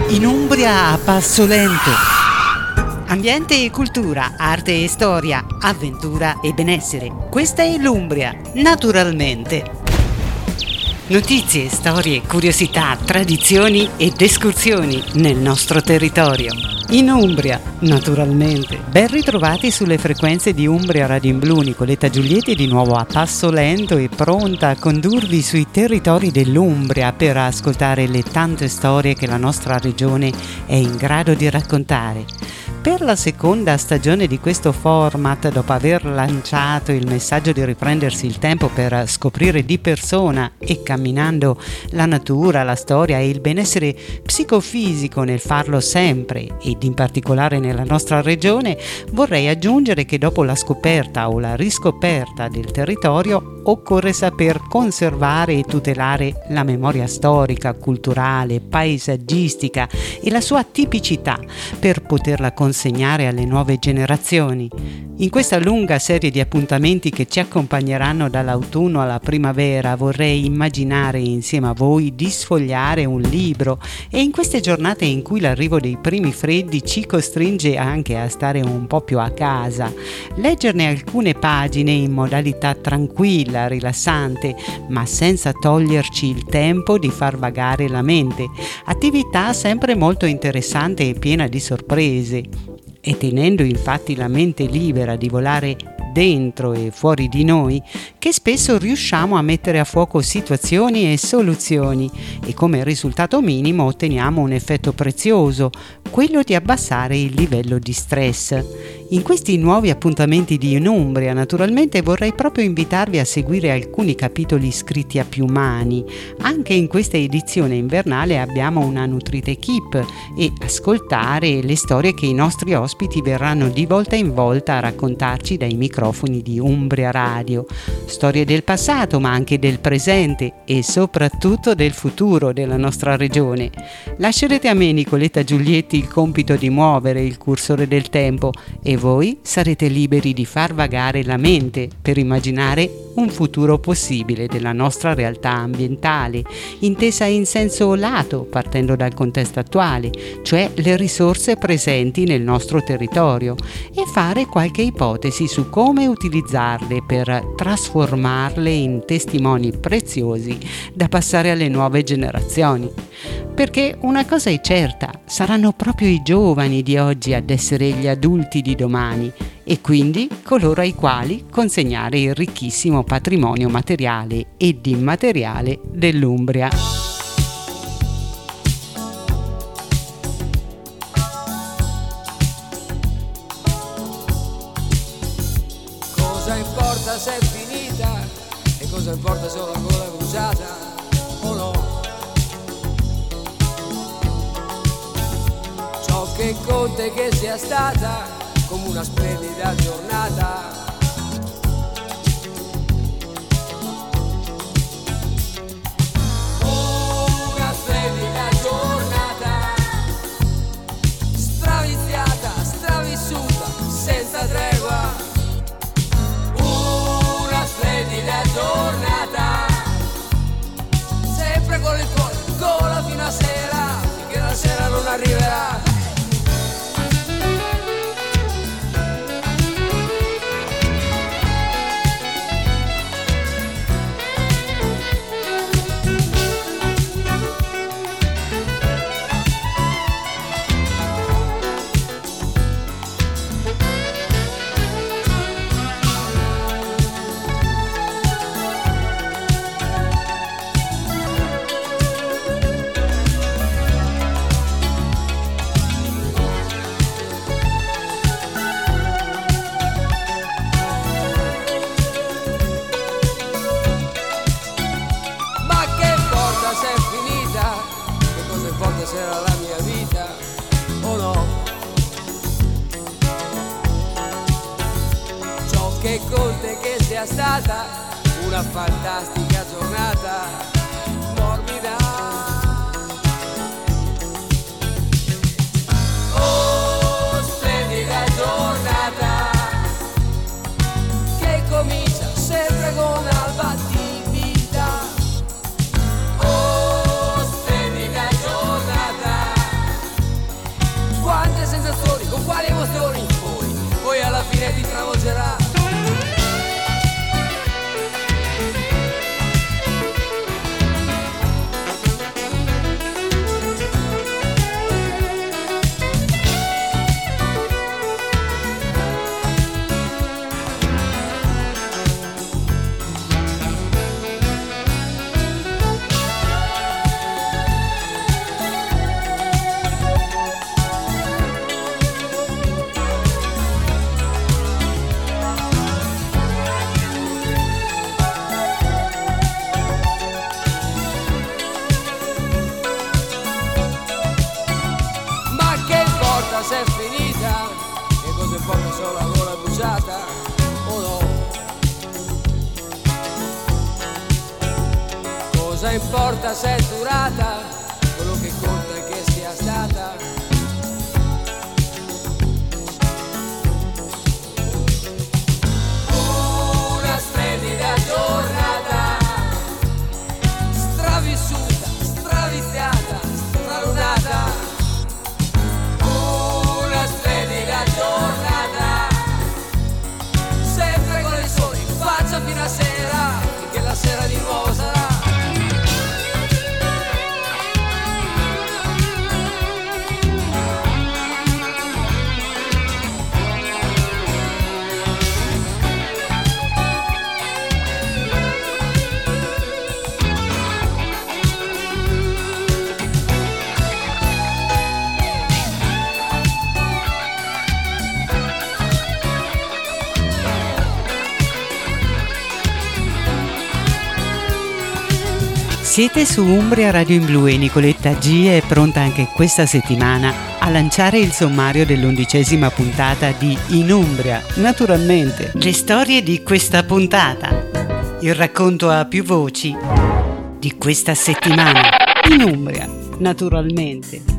In Umbria a passo lento. Ambiente e cultura, arte e storia, avventura e benessere. Questa è l'Umbria, naturalmente. Notizie, storie, curiosità, tradizioni ed escursioni nel nostro territorio. In Umbria, naturalmente. Ben ritrovati sulle frequenze di Umbria Radio in Blu. Nicoletta Giulietti di nuovo a passo lento e pronta a condurvi sui territori dell'Umbria per ascoltare le tante storie che la nostra regione è in grado di raccontare. Per la seconda stagione di questo format, dopo aver lanciato il messaggio di riprendersi il tempo per scoprire di persona e camminando la natura, la storia e il benessere psicofisico nel farlo sempre ed in particolare nella nostra regione, vorrei aggiungere che dopo la scoperta o la riscoperta del territorio occorre saper conservare e tutelare la memoria storica, culturale, paesaggistica e la sua tipicità per poterla consegnare alle nuove generazioni. In questa lunga serie di appuntamenti che ci accompagneranno dall'autunno alla primavera vorrei immaginare insieme a voi di sfogliare un libro e in queste giornate in cui l'arrivo dei primi freddi ci costringe anche a stare un po' più a casa, leggerne alcune pagine in modalità tranquilla, rilassante, ma senza toglierci il tempo di far vagare la mente, attività sempre molto interessante e piena di sorprese. E tenendo infatti la mente libera di volare dentro e fuori di noi, che spesso riusciamo a mettere a fuoco situazioni e soluzioni e come risultato minimo otteniamo un effetto prezioso, quello di abbassare il livello di stress. In questi nuovi appuntamenti di In Umbria, naturalmente vorrei proprio invitarvi a seguire alcuni capitoli scritti a più mani. Anche in questa edizione invernale abbiamo una nutrita equipe e ascoltare le storie che i nostri ospiti verranno di volta in volta a raccontarci dai microfoni di Umbria Radio. Storie del passato, ma anche del presente e soprattutto del futuro della nostra regione. Lascerete a me, Nicoletta Giulietti, il compito di muovere il cursore del tempo e voi sarete liberi di far vagare la mente per immaginare un futuro possibile della nostra realtà ambientale, intesa in senso lato, partendo dal contesto attuale, cioè le risorse presenti nel nostro territorio, e fare qualche ipotesi su come utilizzarle per trasformarle in testimoni preziosi da passare alle nuove generazioni. Perché una cosa è certa, saranno proprio i giovani di oggi ad essere gli adulti di domani e quindi coloro ai quali consegnare il ricchissimo patrimonio materiale ed immateriale dell'Umbria. Cosa importa se è finita e cosa importa se ho la gola bruciata o no? Ciò che conta è che sia stata come una splendida giornata. Una splendida giornata, straviziata, stravissuta, senza tregua. Una splendida giornata, sempre con il cuore in gola fino a sera, finché la sera non arriverà. Era la mia vita o no? Ciò che conta è che sia stata una fantastica giornata morbida. Oh, splendida giornata che comincia sempre con alba di vita. Oh, splendida giornata Cosa importa se è durata, quello che conta è che sia stata. Una splendida giornata, stravissuta, straviziata, stralunata. Una splendida giornata, sempre con il sole in faccia fino a sera, finché la sera di nuovo sarà. Siete su Umbria Radio in Blu e Nicoletta G è pronta anche questa settimana a lanciare il sommario dell'11ª puntata di In Umbria, naturalmente. Le storie di questa puntata, il racconto a più voci di questa settimana. In Umbria, naturalmente.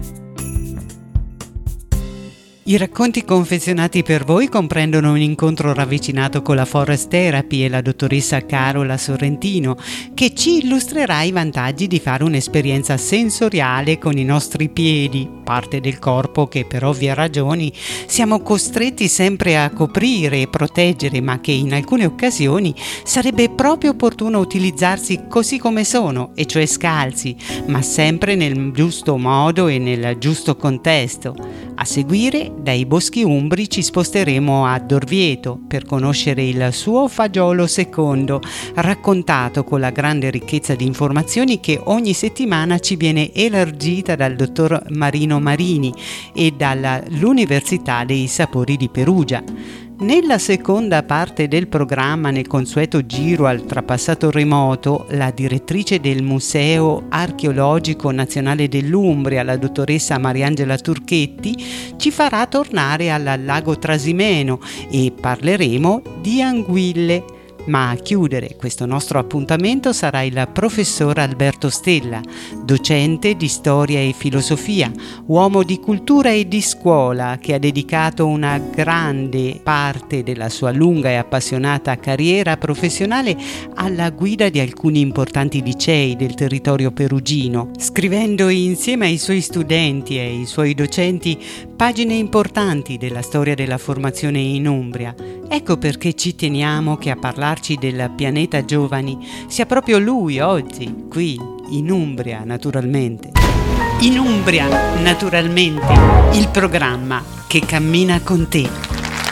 I racconti confezionati per voi comprendono un incontro ravvicinato con la Forest Therapy e la dottoressa Carola Sorrentino, che ci illustrerà i vantaggi di fare un'esperienza sensoriale con i nostri piedi, parte del corpo che per ovvie ragioni siamo costretti sempre a coprire e proteggere, ma che in alcune occasioni sarebbe proprio opportuno utilizzarsi così come sono, e cioè scalzi, ma sempre nel giusto modo e nel giusto contesto. A seguire, dai boschi umbri ci sposteremo a Dorvieto per conoscere il suo fagiolo secondo, raccontato con la grande ricchezza di informazioni che ogni settimana ci viene elargita dal dottor Marino Marini e dall'Università dei Sapori di Perugia. Nella seconda parte del programma, nel consueto giro al trapassato remoto, la direttrice del Museo Archeologico Nazionale dell'Umbria, la dottoressa Mariangela Turchetti, ci farà tornare al lago Trasimeno e parleremo di anguille. Ma a chiudere questo nostro appuntamento sarà il professor Alberto Stella, docente di storia e filosofia, uomo di cultura e di scuola che ha dedicato una grande parte della sua lunga e appassionata carriera professionale alla guida di alcuni importanti licei del territorio perugino, scrivendo insieme ai suoi studenti e ai suoi docenti pagine importanti della storia della formazione in Umbria. Ecco perché ci teniamo che a parlarci del pianeta giovani sia proprio lui oggi, qui, in Umbria, naturalmente. In Umbria, naturalmente, il programma che cammina con te.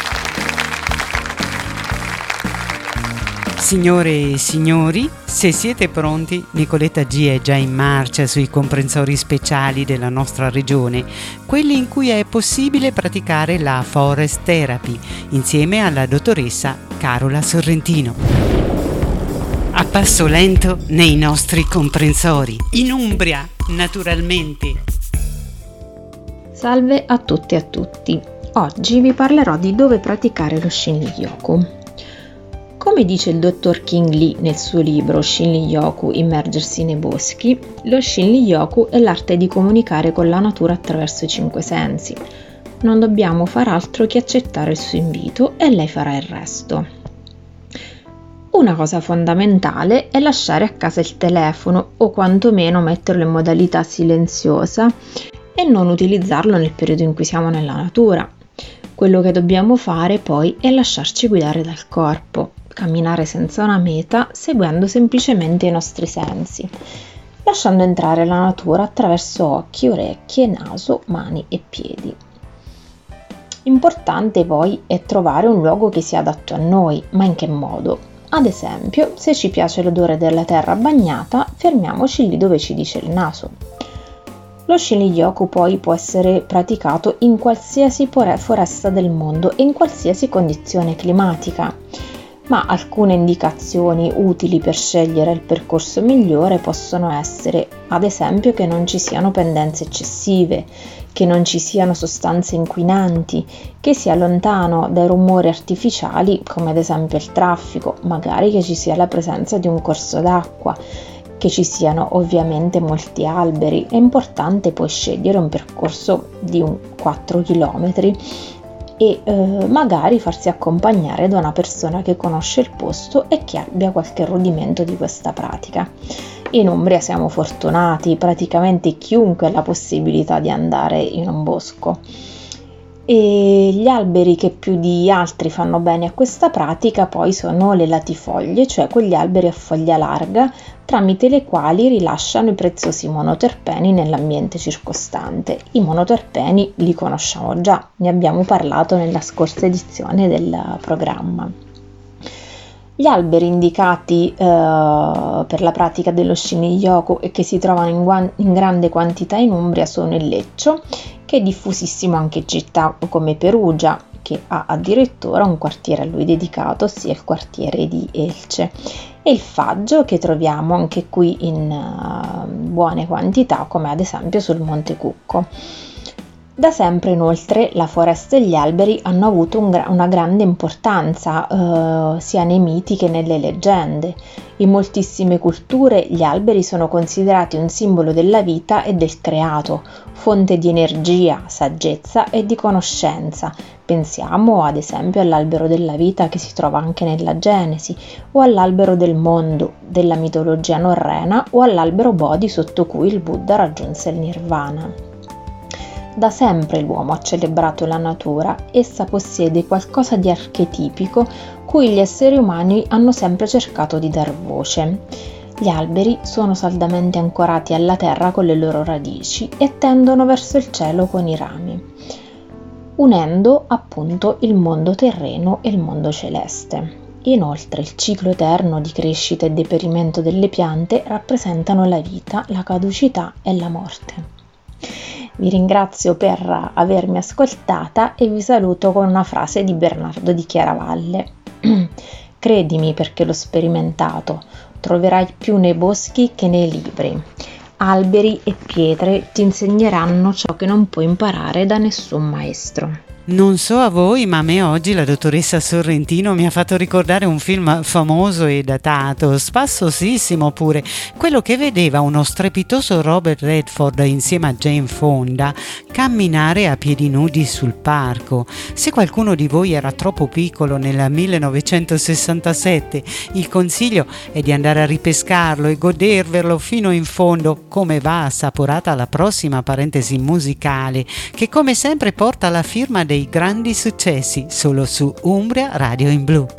Signore e signori, se siete pronti, Nicoletta G è già in marcia sui comprensori speciali della nostra regione, quelli in cui è possibile praticare la Forest Therapy, insieme alla dottoressa Carola Sorrentino. A passo lento nei nostri comprensori, in Umbria, naturalmente. Salve a tutte e a tutti. Oggi vi parlerò di dove praticare lo Shinrin-yoku. Come dice il dottor King Lee nel suo libro Shinrin-yoku, Immergersi nei boschi, lo Shinrin-yoku è l'arte di comunicare con la natura attraverso i 5 sensi. Non dobbiamo far altro che accettare il suo invito e lei farà il resto. Una cosa fondamentale è lasciare a casa il telefono o quantomeno metterlo in modalità silenziosa e non utilizzarlo nel periodo in cui siamo nella natura. Quello che dobbiamo fare poi è lasciarci guidare dal corpo, camminare senza una meta, seguendo semplicemente i nostri sensi, lasciando entrare la natura attraverso occhi, orecchie, naso, mani e piedi. Importante poi è trovare un luogo che sia adatto a noi, ma in che modo? Ad esempio, se ci piace l'odore della terra bagnata, fermiamoci lì dove ci dice il naso. Lo Shinrin-yoku poi può essere praticato in qualsiasi foresta del mondo e in qualsiasi condizione climatica, ma alcune indicazioni utili per scegliere il percorso migliore possono essere, ad esempio, che non ci siano pendenze eccessive, che non ci siano sostanze inquinanti, che sia lontano dai rumori artificiali come ad esempio il traffico, magari che ci sia la presenza di un corso d'acqua, che ci siano ovviamente molti alberi. È importante poi scegliere un percorso di 4 km e magari farsi accompagnare da una persona che conosce il posto e che abbia qualche rudimento di questa pratica. In Umbria siamo fortunati, praticamente chiunque ha la possibilità di andare in un bosco. E gli alberi che più di altri fanno bene a questa pratica poi sono le latifoglie, cioè quegli alberi a foglia larga tramite le quali rilasciano i preziosi monoterpeni nell'ambiente circostante. I monoterpeni li conosciamo già, ne abbiamo parlato nella scorsa edizione del programma. Gli alberi indicati per la pratica dello Shinrin-yoku e che si trovano in grande quantità in Umbria sono il leccio, che è diffusissimo anche in città come Perugia, che ha addirittura un quartiere a lui dedicato, ossia il quartiere di Elce, e il faggio, che troviamo anche qui in buone quantità, come ad esempio sul Monte Cucco. Da sempre, inoltre, la foresta e gli alberi hanno avuto una grande importanza sia nei miti che nelle leggende. In moltissime culture gli alberi sono considerati un simbolo della vita e del creato, fonte di energia, saggezza e di conoscenza. Pensiamo ad esempio all'albero della vita che si trova anche nella Genesi, o all'albero del mondo della mitologia norrena, o all'albero Bodhi sotto cui il Buddha raggiunse il Nirvana. Da sempre l'uomo ha celebrato la natura, essa possiede qualcosa di archetipico cui gli esseri umani hanno sempre cercato di dar voce. Gli alberi sono saldamente ancorati alla terra con le loro radici e tendono verso il cielo con i rami, unendo appunto il mondo terreno e il mondo celeste. Inoltre il ciclo eterno di crescita e deperimento delle piante rappresentano la vita, la caducità e la morte. Vi ringrazio per avermi ascoltata e vi saluto con una frase di Bernardo di Chiaravalle. Credimi, perché l'ho sperimentato, troverai più nei boschi che nei libri. Alberi e pietre ti insegneranno ciò che non puoi imparare da nessun maestro. Non so a voi, ma a me oggi la dottoressa Sorrentino mi ha fatto ricordare un film famoso e datato, spassosissimo pure, quello che vedeva uno strepitoso Robert Redford insieme a Jane Fonda camminare a piedi nudi sul parco. Se qualcuno di voi era troppo piccolo nel 1967, il consiglio è di andare a ripescarlo e godervelo fino in fondo. Come va assaporata la prossima parentesi musicale, che come sempre porta la firma dei grandi successi, solo su Umbria Radio in Blu.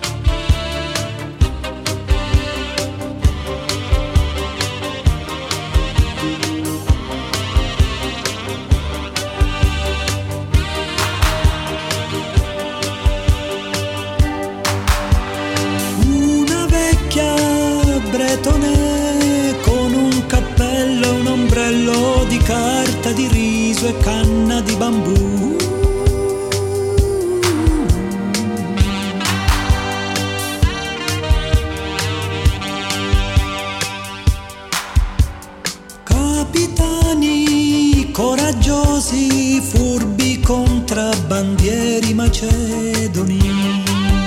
Una vecchia bretone con un cappello e un ombrello di carta di riso e canna di bambù. Capitani coraggiosi, furbi contrabbandieri macedoni.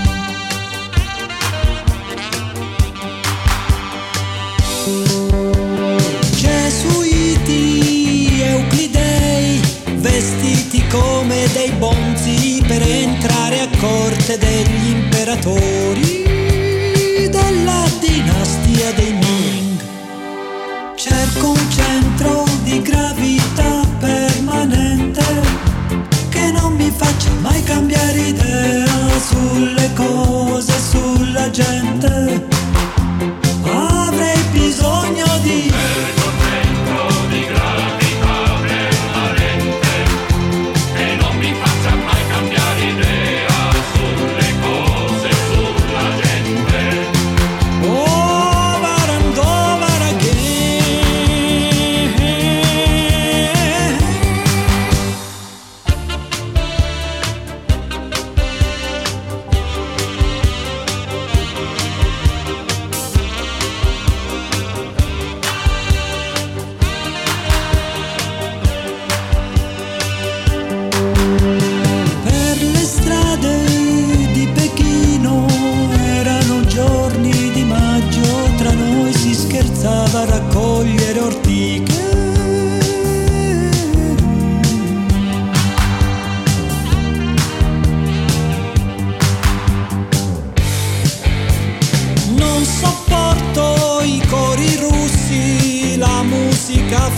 Gesuiti, euclidei, vestiti come dei bonzi per entrare a corte degli imperatori della dinastia dei Ming. Cerco un centro di gravità permanente che non mi faccia mai cambiare idea sulle cose, sulla gente. Avrei bisogno di centro di gravità permanente che non mi faccia mai cambiare idea sulle cose, sulla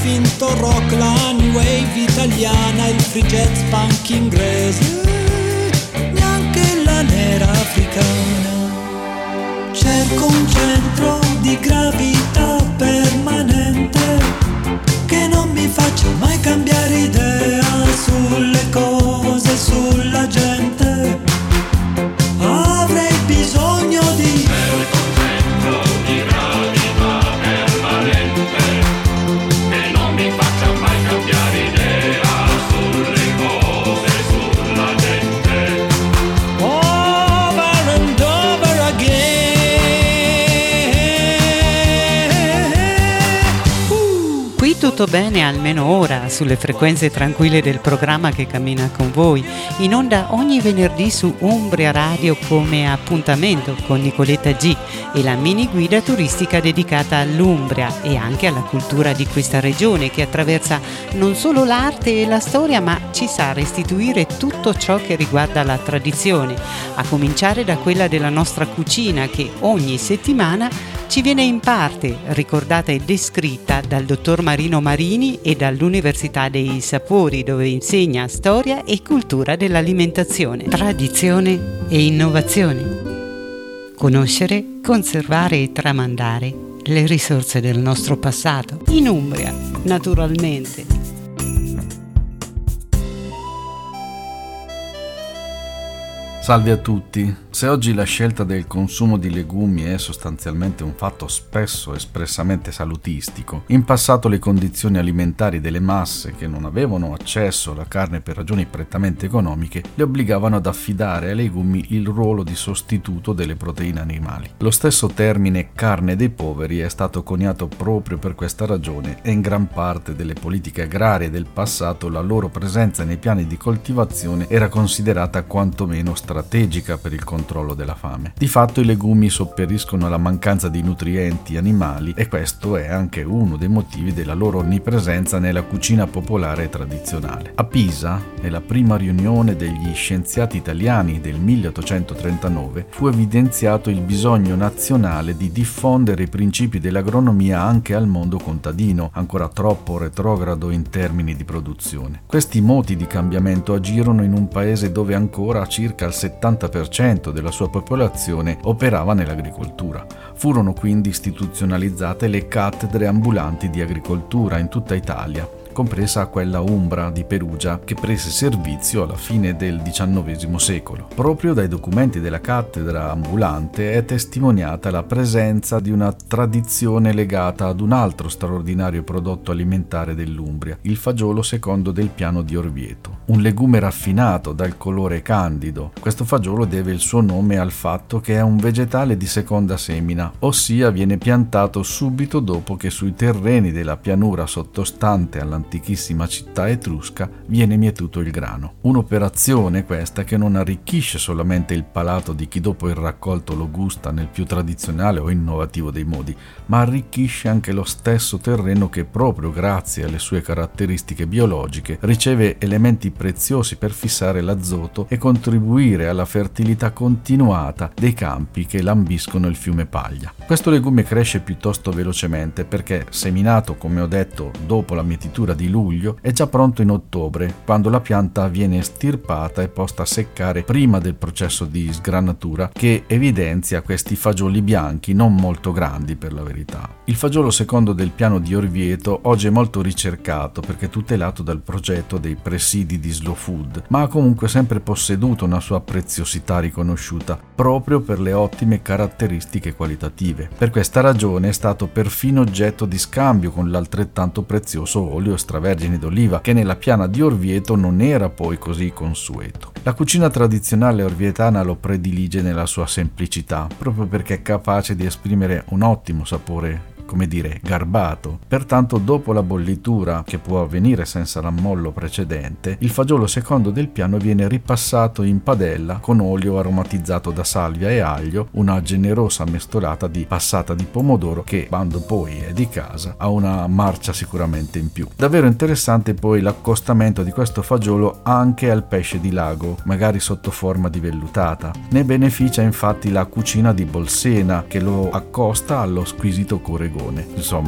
finto rock, la new wave italiana, il free jazz punk inglese, neanche la nera africana. Cerco un centro di gravità permanente che non mi faccia mai cambiare idea sulle cose, sulla gente. Avrei bisogno di Cerco un centro di gravità permanente che non mi faccia mai cambiare idea sulle cose, sulla gente. over and over again. Qui tutto bene almeno ora sulle frequenze tranquille del programma che cammina con voi, in onda ogni venerdì su Umbria Radio come appuntamento con Nicoletta G e la mini guida turistica dedicata all'Umbria e anche alla cultura di questa regione che attraversa non solo l'arte e la storia ma ci sa restituire tutto ciò che riguarda la tradizione, a cominciare da quella della nostra cucina che ogni settimana ci viene in parte ricordata e descritta dal dottor Marino Marini e dall'Università dei Sapori, dove insegna storia e cultura dell'alimentazione, tradizione e innovazione. Conoscere, conservare e tramandare le risorse del nostro passato. In Umbria, naturalmente. Salve a tutti. Se oggi la scelta del consumo di legumi è sostanzialmente un fatto spesso espressamente salutistico, in passato le condizioni alimentari delle masse che non avevano accesso alla carne per ragioni prettamente economiche le obbligavano ad affidare ai legumi il ruolo di sostituto delle proteine animali. Lo stesso termine carne dei poveri è stato coniato proprio per questa ragione e in gran parte delle politiche agrarie del passato la loro presenza nei piani di coltivazione era considerata quantomeno strategica per il controllo della fame. Di fatto i legumi sopperiscono alla mancanza di nutrienti animali e questo è anche uno dei motivi della loro onnipresenza nella cucina popolare e tradizionale. A Pisa, nella prima riunione degli scienziati italiani del 1839, fu evidenziato il bisogno nazionale di diffondere i principi dell'agronomia anche al mondo contadino, ancora troppo retrogrado in termini di produzione. Questi moti di cambiamento agirono in un paese dove ancora circa il 70% della sua popolazione operava nell'agricoltura. Furono quindi istituzionalizzate le cattedre ambulanti di agricoltura in tutta Italia, compresa quella umbra di Perugia che prese servizio alla fine del XIX secolo. Proprio dai documenti della cattedra ambulante è testimoniata la presenza di una tradizione legata ad un altro straordinario prodotto alimentare dell'Umbria, il fagiolo secondo del piano di Orvieto, un legume raffinato dal colore candido. Questo fagiolo deve il suo nome al fatto che è un vegetale di seconda semina, ossia viene piantato subito dopo che sui terreni della pianura sottostante all'antichissima città etrusca viene mietuto il grano. Un'operazione questa che non arricchisce solamente il palato di chi dopo il raccolto lo gusta nel più tradizionale o innovativo dei modi, ma arricchisce anche lo stesso terreno che proprio grazie alle sue caratteristiche biologiche riceve elementi preziosi per fissare l'azoto e contribuire alla fertilità continuata dei campi che lambiscono il fiume Paglia. Questo legume cresce piuttosto velocemente perché, seminato come ho detto dopo la mietitura di luglio, è già pronto in ottobre, quando la pianta viene estirpata e posta a seccare prima del processo di sgranatura che evidenzia questi fagioli bianchi non molto grandi per la verità. Il fagiolo secondo del piano di Orvieto oggi è molto ricercato perché tutelato dal progetto dei presidi di Slow Food, ma ha comunque sempre posseduto una sua preziosità riconosciuta proprio per le ottime caratteristiche qualitative. Per questa ragione è stato perfino oggetto di scambio con l'altrettanto prezioso olio extravergine d'oliva che nella piana di Orvieto non era poi così consueto. La cucina tradizionale orvietana lo predilige nella sua semplicità, proprio perché è capace di esprimere un ottimo sapore, come dire, garbato. Pertanto dopo la bollitura, che può avvenire senza l'ammollo precedente, il fagiolo secondo del piano viene ripassato in padella con olio aromatizzato da salvia e aglio, una generosa mescolata di passata di pomodoro che, quando poi è di casa, ha una marcia sicuramente in più. Davvero interessante poi l'accostamento di questo fagiolo anche al pesce di lago, magari sotto forma di vellutata. Ne beneficia infatti la cucina di Bolsena, che lo accosta allo squisito coregone. Insomma,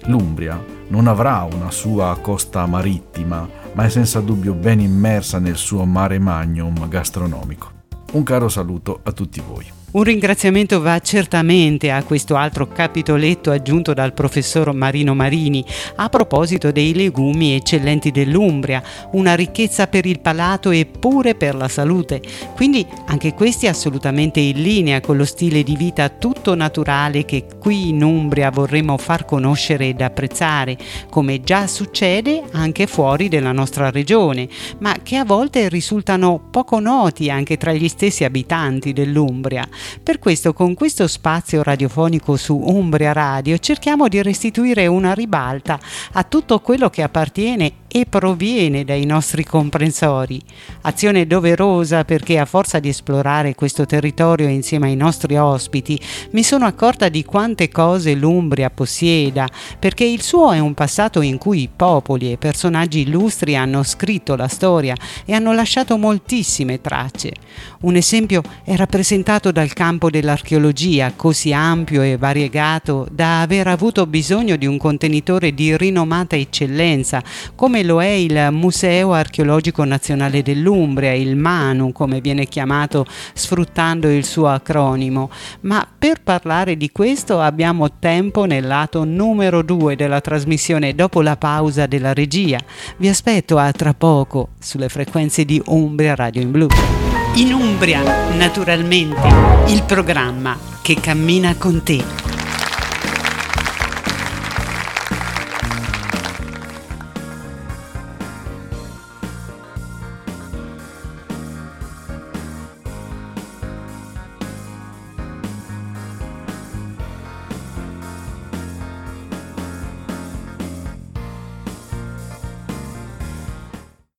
L'Umbria non avrà una sua costa marittima, ma è senza dubbio ben immersa nel suo mare magnum gastronomico. Un caro saluto a tutti voi. Un ringraziamento va certamente a questo altro capitoletto aggiunto dal professor Marino Marini a proposito dei legumi eccellenti dell'Umbria, una ricchezza per il palato e pure per la salute. Quindi anche questi assolutamente in linea con lo stile di vita tutto naturale che qui in Umbria vorremmo far conoscere ed apprezzare, come già succede anche fuori della nostra regione, ma che a volte risultano poco noti anche tra gli stessi abitanti dell'Umbria. Per questo, con questo spazio radiofonico su Umbria Radio, cerchiamo di restituire una ribalta a tutto quello che appartiene e proviene dai nostri comprensori. Azione doverosa perché a forza di esplorare questo territorio insieme ai nostri ospiti mi sono accorta di quante cose l'Umbria possieda, perché il suo è un passato in cui popoli e personaggi illustri hanno scritto la storia e hanno lasciato moltissime tracce. Un esempio è rappresentato dal campo dell'archeologia, così ampio e variegato da aver avuto bisogno di un contenitore di rinomata eccellenza, come lo è il Museo Archeologico Nazionale dell'Umbria, il MANU come viene chiamato sfruttando il suo acronimo. Ma per parlare di questo abbiamo tempo nel lato numero 2 della trasmissione dopo la pausa della regia. Vi aspetto a tra poco sulle frequenze di Umbria Radio in Blu. In Umbria, naturalmente, il programma che cammina con te.